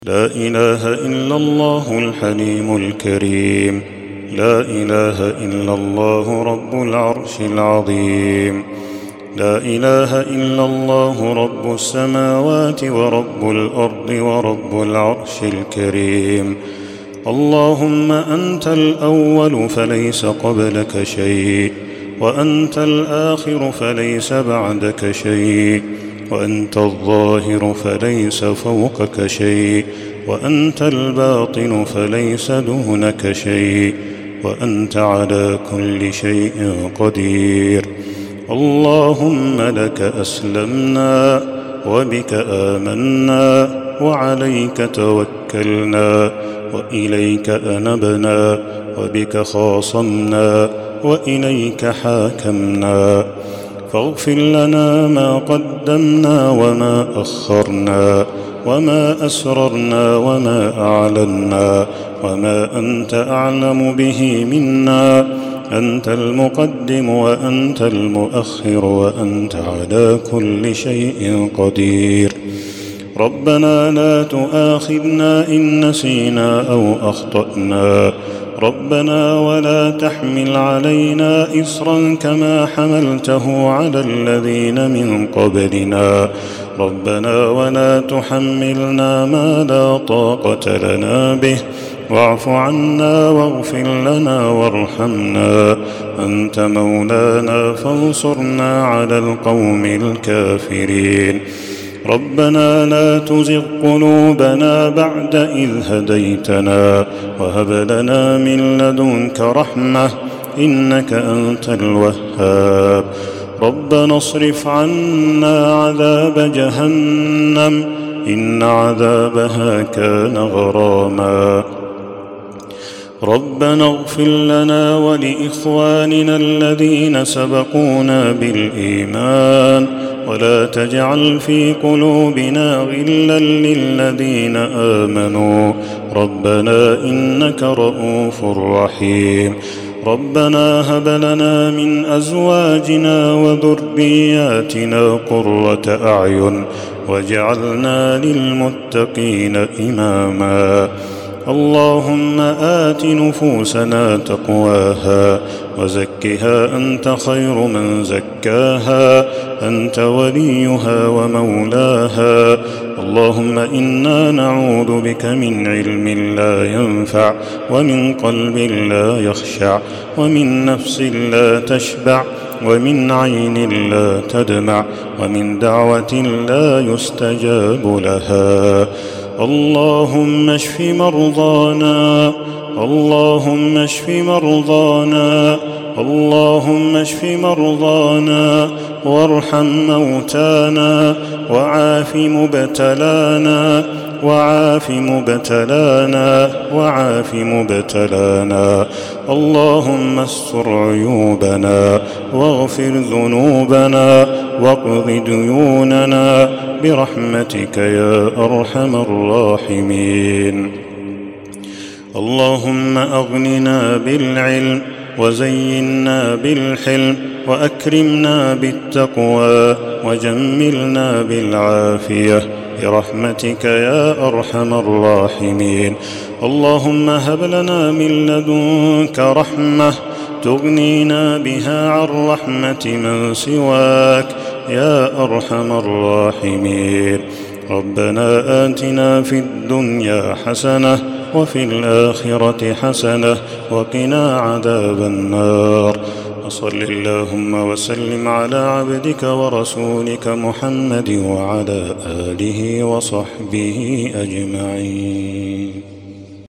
لا إله إلا الله الحليم الكريم. لا إله إلا الله رب العرش العظيم. لا إله إلا الله رب السماوات ورب الأرض ورب العرش الكريم. اللهم أنت الأول فليس قبلك شيء، وأنت الآخر فليس بعدك شيء، وأنت الظاهر فليس فوقك شيء، وأنت الباطن فليس دونك شيء، وأنت على كل شيء قدير. اللهم لك أسلمنا، وبك آمنا، وعليك توكلنا، وإليك أنبنا، وبك خاصمنا، وإليك حاكمنا. فاغفر لنا ما قدمنا وما أخرنا، وما أسررنا وما أعلنا، وما أنت أعلم به منا. أنت المقدم وأنت المؤخر، وأنت على كل شيء قدير. ربنا لا تؤاخذنا إن نسينا أو أخطأنا. ربنا ولا تحمل علينا إصرا كما حملته على الذين من قبلنا. ربنا ولا تحملنا ما لا طاقة لنا به، واعف عنا واغفر لنا وارحمنا. أنت مولانا فانصرنا على القوم الكافرين. ربنا لا تزغ قلوبنا بعد إذ هديتنا، وهب لنا من لدنك رحمة إنك أنت الوهاب. ربنا اصرف عنا عذاب جهنم إن عذابها كان غراما. ربنا اغفر لنا ولإخواننا الذين سبقونا بالإيمان، ولا تجعل في قلوبنا غلا للذين آمنوا ربنا إنك رءوف رحيم. ربنا هب لنا من أزواجنا وذرياتنا قرة أعين واجعلنا للمتقين إماما. اللهم آت نفوسنا تقواها وزكها أنت خير من زكاها، أنت وليها ومولاها. اللهم إنا نعوذ بك من علم لا ينفع، ومن قلب لا يخشع، ومن نفس لا تشبع، ومن عين لا تدمع، ومن دعوة لا يستجاب لها. اللهم اشف مرضانا، اللهم اشف مرضانا، اللهم اشف مرضانا، وارحم موتانا، وعاف مبتلانا، وعاف مبتلانا، وعاف مبتلانا. اللهم استر عيوبنا، واغفر ذنوبنا، واقض ديوننا برحمتك يا أرحم الراحمين. اللهم أغننا بالعلم، وزينا بالحلم، وأكرمنا بالتقوى، وجملنا بالعافية برحمتك يا أرحم الراحمين. اللهم هب لنا من لدنك رحمة تغنينا بها عن رحمة من سواك يا أرحم الراحمين. ربنا آتنا في الدنيا حسنة وفي الآخرة حسنة وقنا عذاب النار. وصل اللهم وسلم على عبدك ورسولك محمد وعلى آله وصحبه أجمعين.